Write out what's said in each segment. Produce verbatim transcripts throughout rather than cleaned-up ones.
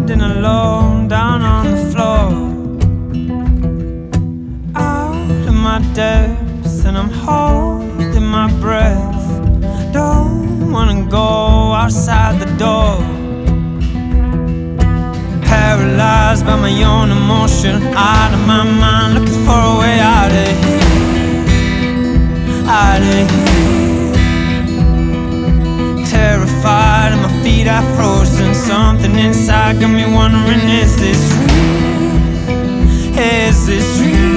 standing alone down on the floor, out of my depths, and I'm holding my breath. Don't wanna go outside the door, paralyzed by my own emotion, out of my mind, looking for a way out of here, out of here. Terrified and my feet are frozen, something inside got me wondering, is this real? Is this real?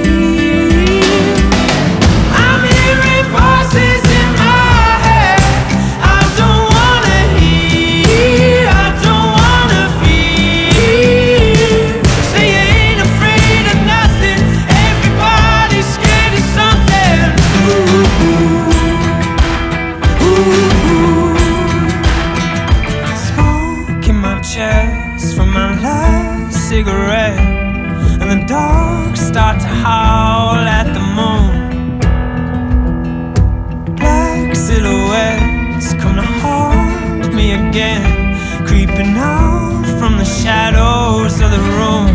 I'm hearing voices in my head I don't wanna hear, I don't wanna feel. Say you ain't afraid of nothing, everybody's scared of something. Ooh, ooh, ooh. Smoke in my chest from my last cigarette, and the dogs start to howl at the moon. Black silhouettes come to haunt me again, creeping out from the shadows of the room.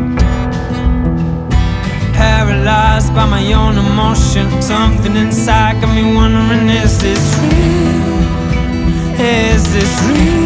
Paralyzed by my own emotion, something inside got me wondering, is this real? Is this real?